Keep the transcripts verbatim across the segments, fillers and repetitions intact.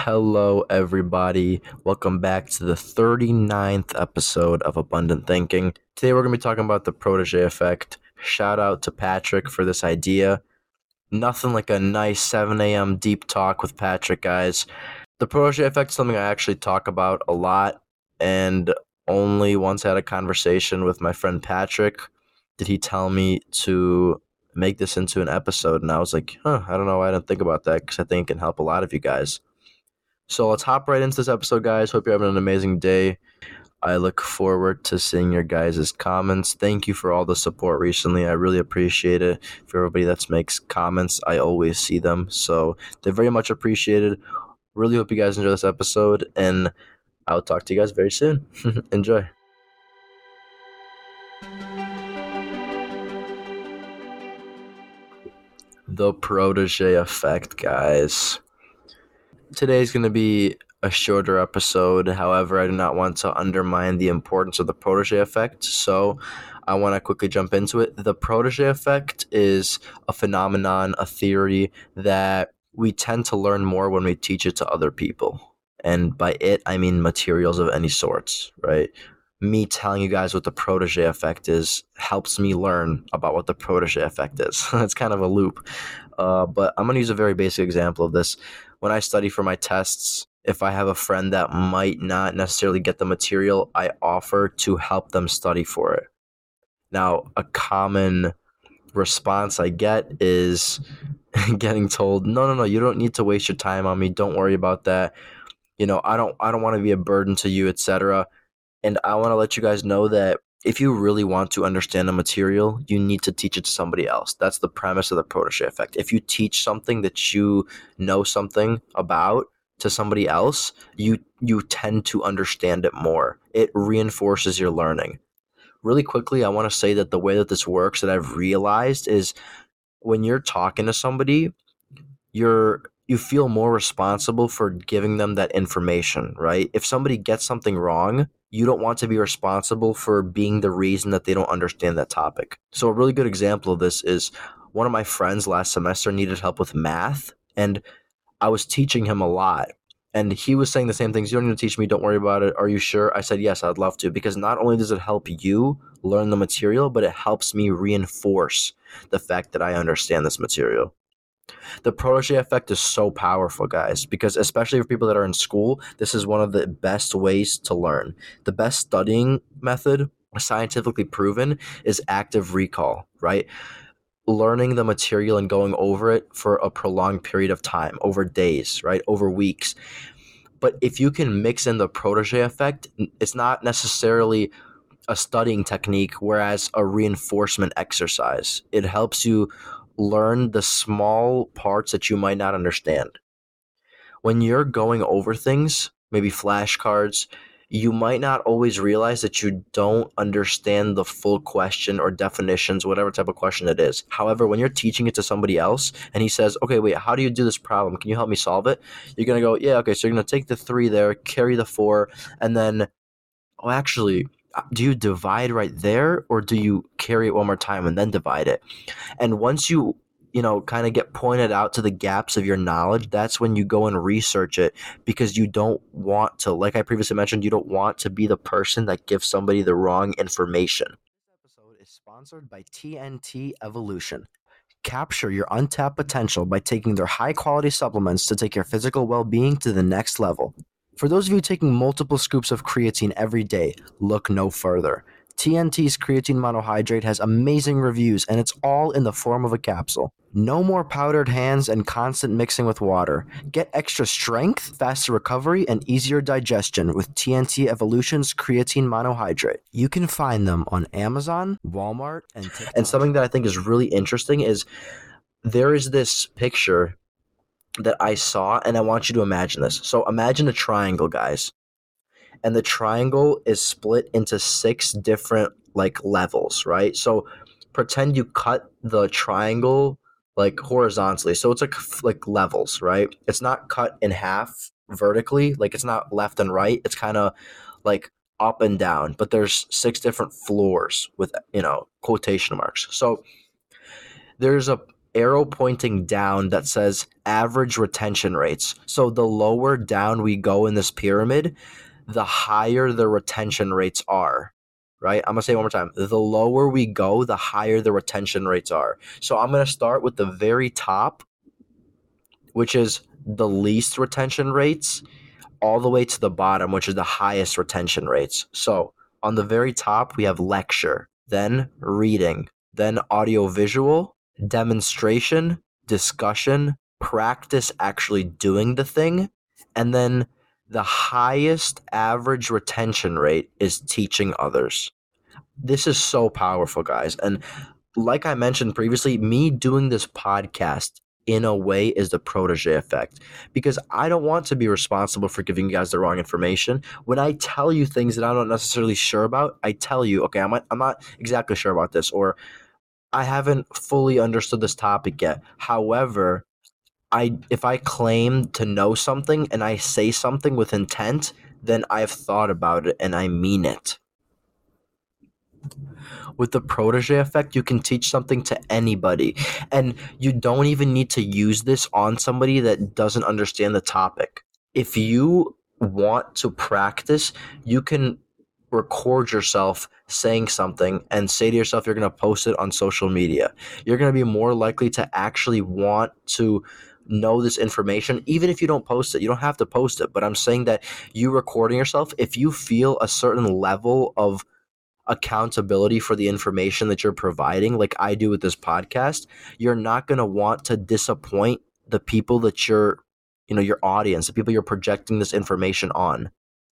Hello, everybody. Welcome back to the thirty-ninth episode of Abundant Thinking. Today, we're going to be talking about the protege effect. Shout out to Patrick for this idea. Nothing like a nice seven a.m. deep talk with Patrick, guys. The protege effect is something I actually talk about a lot, and only once had a conversation with my friend Patrick did he tell me to make this into an episode, and I was like, huh, I don't know why I didn't think about that, because I think it can help a lot of you guys. So let's hop right into this episode, guys. Hope you're having an amazing day. I look forward to seeing your guys' comments. Thank you for all the support recently. I really appreciate it. For everybody that makes comments, I always see them. So they're very much appreciated. Really hope you guys enjoy this episode, and I'll talk to you guys very soon. Enjoy. The protege effect, guys. Today's going to be a shorter episode. However, I do not want to undermine the importance of the protege effect, so I want to quickly jump into it. The protege effect is a phenomenon, a theory that we tend to learn more when we teach it to other people. And by it, I mean materials of any sorts, right? Me telling you guys what the protege effect is helps me learn about what the protege effect is. It's kind of a loop. Uh, but I'm going to use a very basic example of this. When I study for my tests, if I have a friend that might not necessarily get the material, I offer to help them study for it. Now, a common response I get is getting told, no, no, no, you don't need to waste your time on me. Don't worry about that. You know, I don't I don't want to be a burden to you, et cetera. And I want to let you guys know that if you really want to understand a material, you need to teach it to somebody else. That's the premise of the protege effect. If you teach something that you know something about to somebody else, you you tend to understand it more. It reinforces your learning. Really quickly, I want to say that the way that this works that I've realized is when you're talking to somebody, you're you feel more responsible for giving them that information, right? If somebody gets something wrong, you don't want to be responsible for being the reason that they don't understand that topic. So a really good example of this is one of my friends last semester needed help with math, and I was teaching him a lot. And he was saying the same things. You don't need to teach me. Don't worry about it. Are you sure? I said, yes, I'd love to. Because not only does it help you learn the material, but it helps me reinforce the fact that I understand this material. The protege effect is so powerful, guys, because especially for people that are in school, this is one of the best ways to learn. The best studying method, scientifically proven, is active recall, right? Learning the material and going over it for a prolonged period of time, over days, right? Over weeks. But if you can mix in the protege effect, it's not necessarily a studying technique, whereas a reinforcement exercise. It helps you learn the small parts that you might not understand. When you're going over things, maybe flashcards, you might not always realize that you don't understand the full question or definitions, whatever type of question it is. However, when you're teaching it to somebody else and he says, okay, wait, how do you do this problem? Can you help me solve it? You're going to go, yeah, okay, so you're going to take the three there, carry the four, and then, oh, actually, do you divide right there, or do you carry it one more time and then divide it? And once you, you know, kind of get pointed out to the gaps of your knowledge, that's when you go and research it, because you don't want to, like I previously mentioned, you don't want to be the person that gives somebody the wrong information. This episode is sponsored by T N T Evolution. Capture your untapped potential by taking their high-quality supplements to take your physical well-being to the next level. For those of you taking multiple scoops of creatine every day, look no further. T N T's creatine monohydrate has amazing reviews, and it's all in the form of a capsule. No more powdered hands and constant mixing with water. Get extra strength, faster recovery, and easier digestion with T N T Evolution's creatine monohydrate. You can find them on Amazon, Walmart, and TikTok. And something that I think is really interesting is there is this picture that I saw, and I want you to imagine this. So imagine a triangle, guys. And the triangle is split into six different like levels, right? So pretend you cut the triangle like horizontally. So it's like like levels, right? It's not cut in half vertically, like it's not left and right. It's kind of like up and down, but there's six different floors with, you know, quotation marks. So there's a arrow pointing down that says average retention rates. So the lower down we go in this pyramid, the higher the retention rates are, right? I'm going to say it one more time. The lower we go, the higher the retention rates are. So I'm going to start with the very top, which is the least retention rates, all the way to the bottom, which is the highest retention rates. So on the very top, we have lecture, then reading, then audiovisual, demonstration, discussion, practice actually doing the thing, and then the highest average retention rate is teaching others. This is so powerful, guys. And like I mentioned previously, me doing this podcast in a way is the protege effect, because I don't want to be responsible for giving you guys the wrong information. When I tell you things that I'm not necessarily sure about, I tell you, okay, I'm not, I'm not exactly sure about this, or I haven't fully understood this topic yet. However, I if I claim to know something and I say something with intent, then I've thought about it and I mean it. With the protege effect, you can teach something to anybody, and you don't even need to use this on somebody that doesn't understand the topic. If you want to practice, you can record yourself saying something and say to yourself you're going to post it on social media. You're going to be more likely to actually want to know this information, even if you don't post it. You don't have to post it, but I'm saying that you recording yourself, if you feel a certain level of accountability for the information that you're providing, like I do with this podcast, you're not going to want to disappoint the people that you're, you know, your audience, the people you're projecting this information on.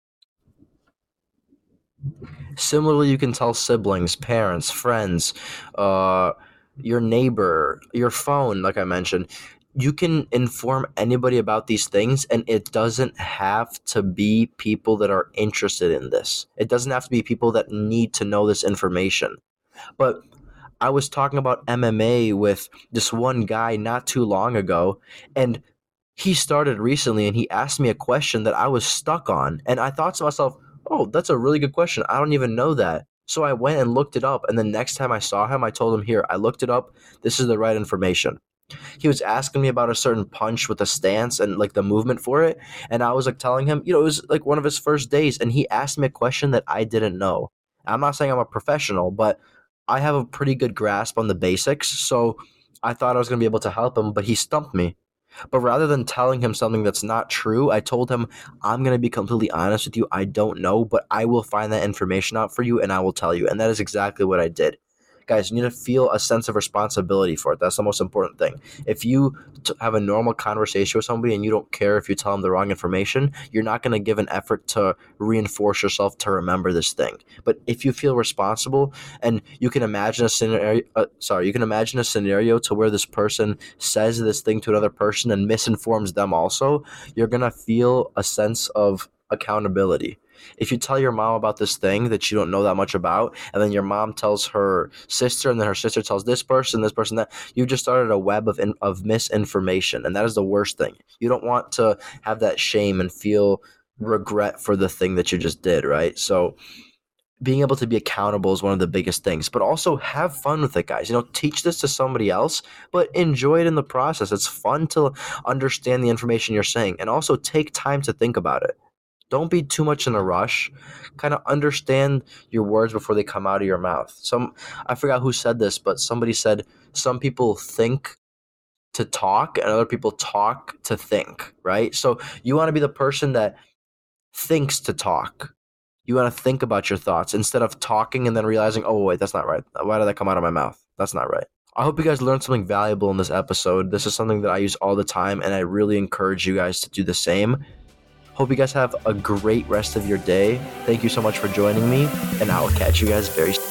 Similarly, you can tell siblings, parents, friends, uh, your neighbor, your phone, like I mentioned. You can inform anybody about these things, and it doesn't have to be people that are interested in this. It doesn't have to be people that need to know this information. But I was talking about M M A with this one guy not too long ago, and he started recently, and he asked me a question that I was stuck on. And I thought to myself, oh, that's a really good question. I don't even know that. So I went and looked it up, and the next time I saw him, I told him, here, I looked it up. This is the right information. He was asking me about a certain punch with a stance and like the movement for it. And I was like telling him, you know, it was like one of his first days, and he asked me a question that I didn't know. I'm not saying I'm a professional, but I have a pretty good grasp on the basics. So I thought I was going to be able to help him, but he stumped me. But rather than telling him something that's not true, I told him, I'm going to be completely honest with you. I don't know, but I will find that information out for you and I will tell you. And that is exactly what I did. Guys, you need to feel a sense of responsibility for it. That's the most important thing. If you t- have a normal conversation with somebody and you don't care if you tell them the wrong information, you're not going to give an effort to reinforce yourself to remember this thing. But if you feel responsible and you can imagine a scenario, uh, sorry, you can imagine a scenario to where this person says this thing to another person and misinforms them also, you're going to feel a sense of accountability. If you tell your mom about this thing that you don't know that much about, and then your mom tells her sister, and then her sister tells this person, this person, that, you just started a web of in, of misinformation, and that is the worst thing. You don't want to have that shame and feel regret for the thing that you just did, right? So being able to be accountable is one of the biggest things, but also have fun with it, guys. You know, teach this to somebody else, but enjoy it in the process. It's fun to understand the information you're saying, and also take time to think about it. Don't be too much in a rush. Kind of understand your words before they come out of your mouth. Some, I forgot who said this, but somebody said some people think to talk and other people talk to think, right? So you want to be the person that thinks to talk. You want to think about your thoughts instead of talking and then realizing, oh, wait, that's not right. Why did that come out of my mouth? That's not right. I hope you guys learned something valuable in this episode. This is something that I use all the time, and I really encourage you guys to do the same. Hope you guys have a great rest of your day. Thank you so much for joining me, and I will catch you guys very soon.